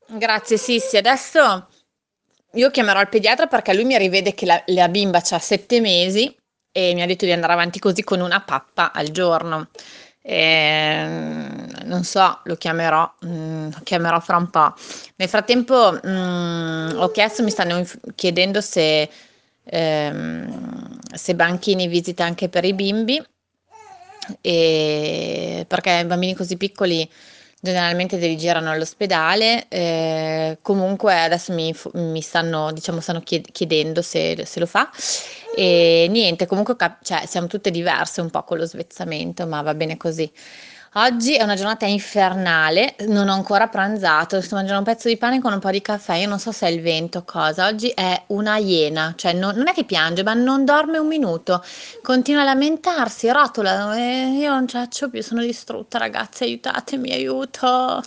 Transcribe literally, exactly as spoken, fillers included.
Grazie, sì, sì, adesso io chiamerò il pediatra perché lui mi rivede che la, la bimba c'ha sette mesi e mi ha detto di andare avanti così con una pappa al giorno. Ehm, non so, lo chiamerò, mm, lo chiamerò fra un po'. Nel frattempo, mm, ho chiesto, mi stanno inf- chiedendo se, ehm, se Banchini visita anche per i bimbi, e perché i bambini così piccoli generalmente li girano all'ospedale. Eh, comunque adesso mi, fu- mi stanno, diciamo, stanno chied- chiedendo se, se lo fa. E niente, comunque cap- cioè, siamo tutte diverse un po' con lo svezzamento, ma va bene così. Oggi è una giornata infernale, non ho ancora pranzato, sto mangiando un pezzo di pane con un po' di caffè, io non so se è il vento o cosa. Oggi è una iena, cioè non, non è che piange, ma non dorme un minuto, continua a lamentarsi, rotola e io non ce la faccio più, sono distrutta, ragazzi, aiutatemi, aiuto.